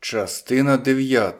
Частина 9.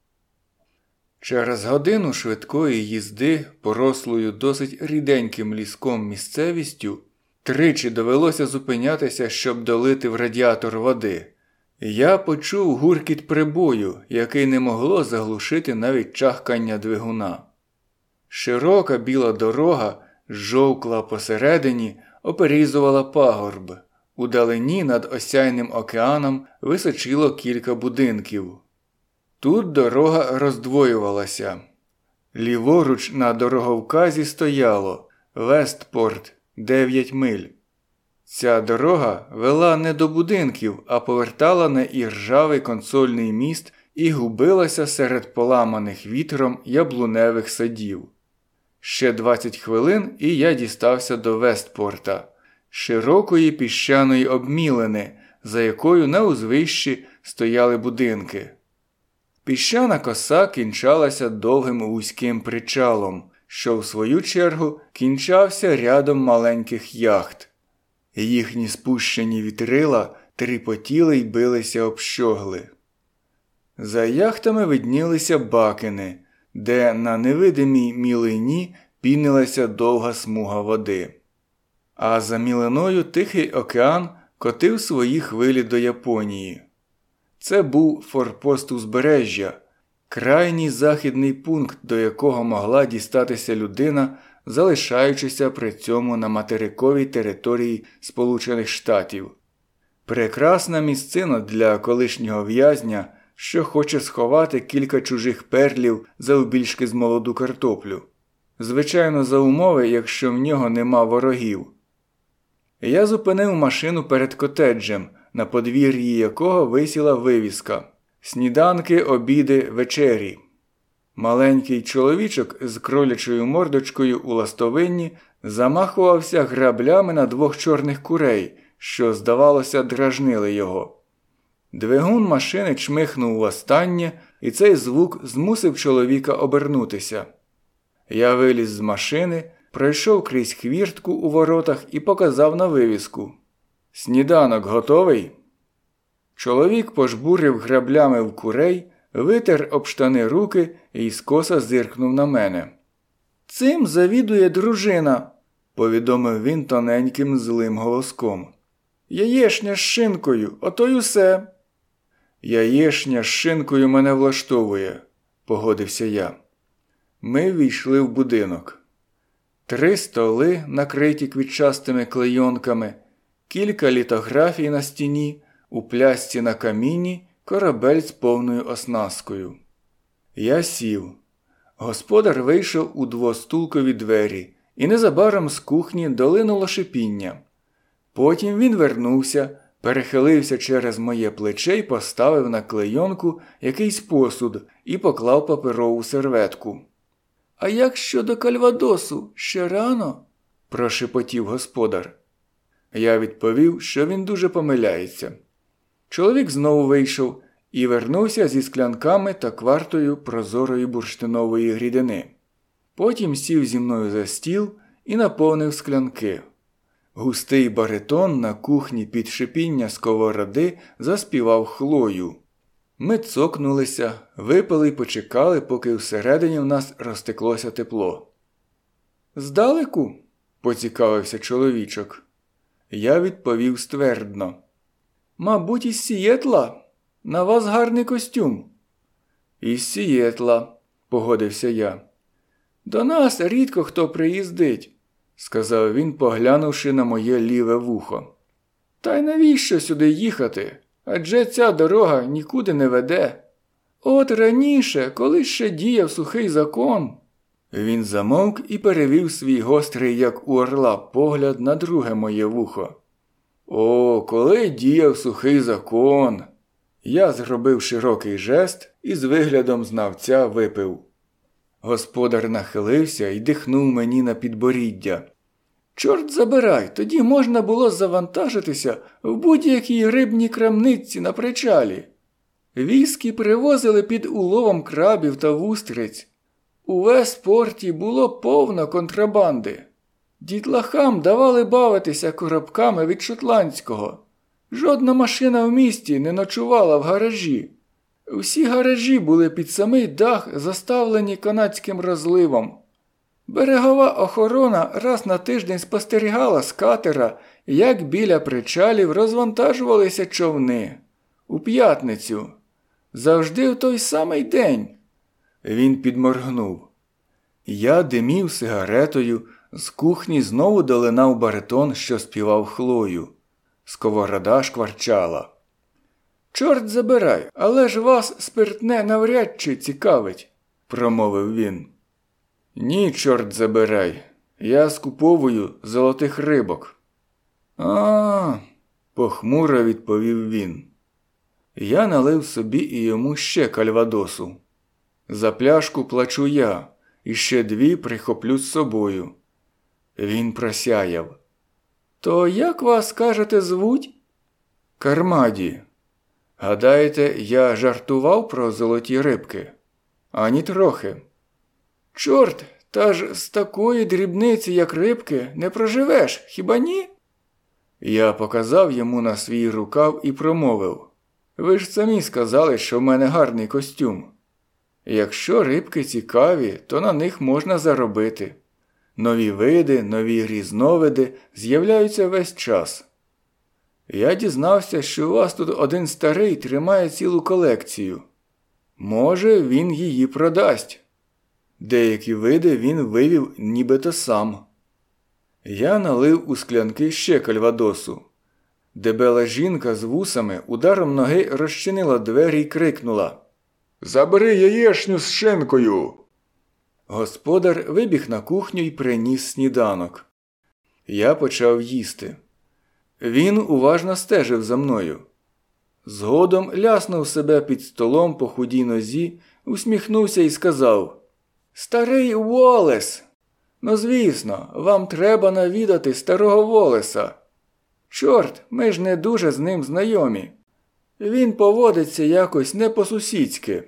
Через годину швидкої їзди, порослою досить ріденьким ліском місцевістю, тричі довелося зупинятися, щоб долити в радіатор води. Я почув гуркіт прибою, який не могло заглушити навіть чахкання двигуна. Широка біла дорога, жовкла посередині, оперізувала пагорб. Удалині над осяйним океаном височило кілька будинків. Тут дорога роздвоювалася. Ліворуч на дороговказі стояло Вестпорт, 9 миль. Ця дорога вела не до будинків, а повертала на іржавий консольний міст і губилася серед поламаних вітром яблуневих садів. Ще 20 хвилин і я дістався до Вестпорта, широкої піщаної обмілини, за якою на узвищі стояли будинки. Піщана коса кінчалася довгим вузьким причалом, що в свою чергу кінчався рядом маленьких яхт. Їхні спущені вітрила тріпотіли й билися об щогли. За яхтами виднілися бакини, де на невидимій мілині пінилася довга смуга води. А за мілиною Тихий океан котив свої хвилі до Японії. Це був форпост узбережжя, крайній західний пункт, до якого могла дістатися людина, залишаючися при цьому на материковій території Сполучених Штатів. Прекрасна місцина для колишнього в'язня, що хоче сховати кілька чужих перлів завбільшки з молоду картоплю. Звичайно, за умови, якщо в нього нема ворогів. Я зупинив машину перед котеджем, на подвір'ї якого висіла вивіска «Сніданки, обіди, вечері». Маленький чоловічок з кролячою мордочкою у ластовинні замахувався граблями на 2 чорних курей, що, здавалося, дражнили його. Двигун машини чмихнув востаннє, і цей звук змусив чоловіка обернутися. Я виліз з машини, пройшов крізь хвіртку у воротах і показав на вивіску. «Сніданок готовий?» Чоловік пожбурив граблями в курей, витер об штани руки і скоса зиркнув на мене. «Цим завідує дружина», – повідомив він тоненьким злим голоском. «Яєшня з шинкою, ото й усе». «Яєшня з шинкою мене влаштовує», – погодився я. Ми ввійшли в будинок. 3 столи, накриті квітчастими клейонками, кілька літографій на стіні, у плясці на каміні корабель з повною оснасткою. Я сів. Господар вийшов у двостулкові двері, і незабаром з кухні долинуло шипіння. Потім він вернувся, перехилився через моє плече й поставив на клейонку якийсь посуд і поклав паперову серветку. «А як щодо кальвадосу? Ще рано?» – прошепотів господар. Я відповів, що він дуже помиляється. Чоловік знову вийшов і вернувся зі склянками та квартою прозорої бурштинової рідини. Потім сів зі мною за стіл і наповнив склянки. Густий баритон на кухні під шипіння сковороди заспівав Хлою. Ми цокнулися, випили й почекали, поки всередині в нас розтеклося тепло. «Здалеку?» – поцікавився чоловічок. Я відповів ствердно. «Мабуть, із Сієтла? На вас гарний костюм». «Із Сієтла», – погодився я. «До нас рідко хто приїздить», – сказав він, поглянувши на моє ліве вухо. «Та й навіщо сюди їхати? Адже ця дорога нікуди не веде. От раніше, коли ще діяв сухий закон». Він замовк і перевів свій гострий, як у орла, погляд на друге моє вухо. «О, коли діяв сухий закон!» Я зробив широкий жест і з виглядом знавця випив. Господар нахилився і дихнув мені на підборіддя. «Чорт забирай, тоді можна було завантажитися в будь-якій рибній крамниці на причалі. Віскі привозили під уловом крабів та вустриць. У Вестпорті було повно контрабанди. Дітлахам давали бавитися коробками від шотландського. Жодна машина в місті не ночувала в гаражі. Всі гаражі були під самий дах заставлені канадським розливом. Берегова охорона раз на тиждень спостерігала з катера, як біля причалів розвантажувалися човни. У п'ятницю. Завжди в той самий день. Він підморгнув. Я димів сигаретою, з кухні знову долинав баритон, що співав Хлою. Сковорода шкварчала. «Чорт забирай, але ж вас спиртне навряд чи цікавить», – промовив він. «Ні, чорт забирай, я скуповую золотих рибок». Похмуро відповів він. Я налив собі і йому ще кальвадосу. За пляшку плачу я, і ще 2 прихоплю з собою. Він просяяв. «То як вас, кажете, звуть?» «Кармаді. Гадаєте, я жартував про золоті рибки? Ані трохи». «Чорт, та ж з такої дрібниці, як рибки, не проживеш, хіба ні?» Я показав йому на свій рукав і промовив. «Ви ж самі сказали, що в мене гарний костюм. Якщо рибки цікаві, то на них можна заробити. Нові види, нові різновиди з'являються весь час. Я дізнався, що у вас тут один старий тримає цілу колекцію. Може, він її продасть. Деякі види він вивів нібито сам». Я налив у склянки ще кальвадосу. Дебела жінка з вусами ударом ноги розчинила двері й крикнула. «Забери яєшню з шинкою!» Господар вибіг на кухню й приніс сніданок. Я почав їсти. Він уважно стежив за мною. Згодом ляснув себе під столом по худій нозі, усміхнувся і сказав. «Старий Уоллес! Ну, звісно, вам треба навідати старого Волеса. Чорт, ми ж не дуже з ним знайомі. Він поводиться якось не по-сусідськи».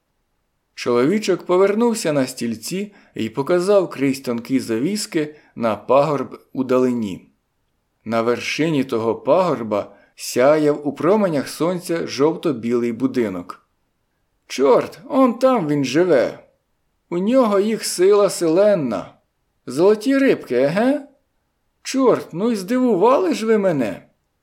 Чоловічок повернувся на стільці і показав крізь тонкі завіски на пагорб удалині. На вершині того пагорба сяяв у променях сонця жовто-білий будинок. «Чорт, он там він живе. У нього їх сила селенна. Золоті рибки, еге? Чорт, ну й здивували ж ви мене!»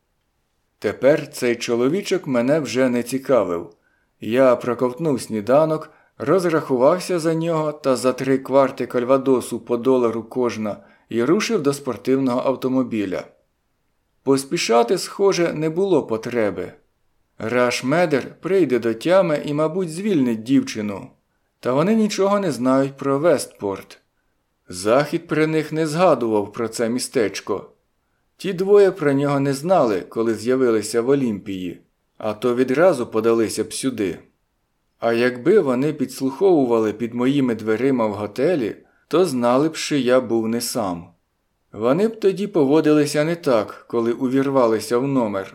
Тепер цей чоловічок мене вже не цікавив. Я проковтнув сніданок, розрахувався за нього та за 3 кварти кальвадосу по $1 кожна і рушив до спортивного автомобіля. Поспішати, схоже, не було потреби. Раш-медер прийде до тями і, мабуть, звільнить дівчину. Та вони нічого не знають про Вестпорт. Захід при них не згадував про це містечко. Ті двоє про нього не знали, коли з'явилися в Олімпії, а то відразу подалися б сюди. А якби вони підслуховували під моїми дверима в готелі, то знали б, що я був не сам. Вони б тоді поводилися не так, коли увірвалися в номер.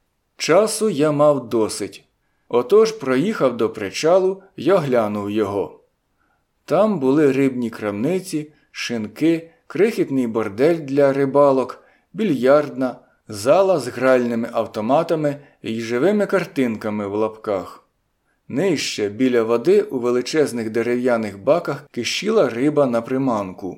Часу я мав досить. Отож проїхав до причалу й оглянув його. Там були рибні крамниці, шинки, крихітний бордель для рибалок, більярдна, зала з гральними автоматами і живими картинками в лапках. Нижче, біля води, у величезних дерев'яних баках кишіла риба на приманку.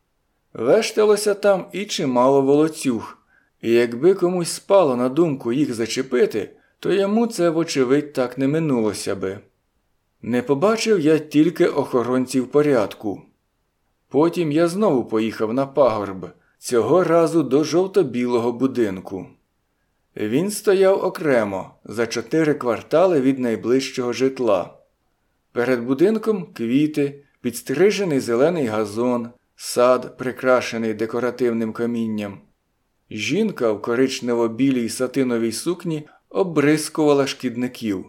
Вешталося там і чимало волоцюг, і якби комусь спало на думку їх зачепити, то йому це, вочевидь, так не минулося би. Не побачив я тільки охоронців порядку. Потім я знову поїхав на пагорб, цього разу до жовто-білого будинку. Він стояв окремо, за 4 квартали від найближчого житла. Перед будинком квіти, підстрижений зелений газон, сад, прикрашений декоративним камінням. Жінка в коричнево-білій сатиновій сукні оббризкувала шкідників.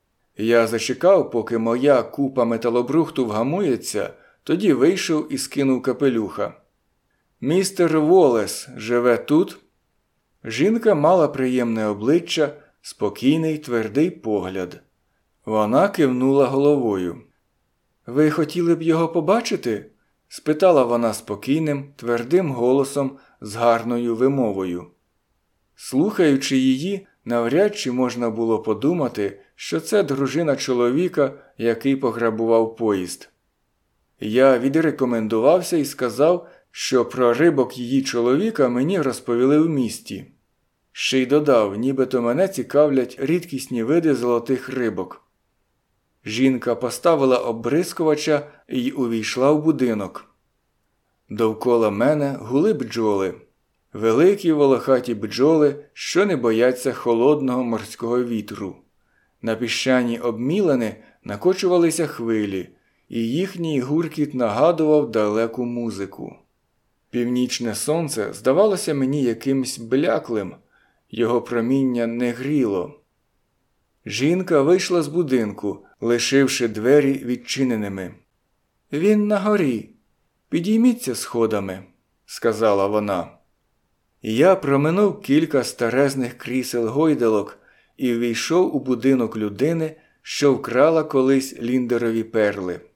Я зачекав, поки моя купа металобрухту вгамується, тоді вийшов і скинув капелюха. «Містер Уоллес живе тут?» Жінка мала приємне обличчя, спокійний твердий погляд. Вона кивнула головою. «Ви хотіли б його побачити?» – спитала вона спокійним, твердим голосом з гарною вимовою. Слухаючи її, навряд чи можна було подумати, що це дружина чоловіка, який пограбував поїзд. Я відрекомендувався і сказав, що про рибок її чоловіка мені розповіли в місті. Ще й додав, нібито мене цікавлять рідкісні види золотих рибок. Жінка поставила обрискувача і увійшла в будинок. Довкола мене гули бджоли. Великі волохаті бджоли, що не бояться холодного морського вітру. На піщані обмілини накочувалися хвилі, і їхній гуркіт нагадував далеку музику. Північне сонце здавалося мені якимсь бляклим, його проміння не гріло. Жінка вийшла з будинку, лишивши двері відчиненими. «Він на горі. Підійміться сходами», – сказала вона. Я проминув кілька старезних крісел-гойдалок і ввійшов у будинок людини, що вкрала колись Ліндерові перли.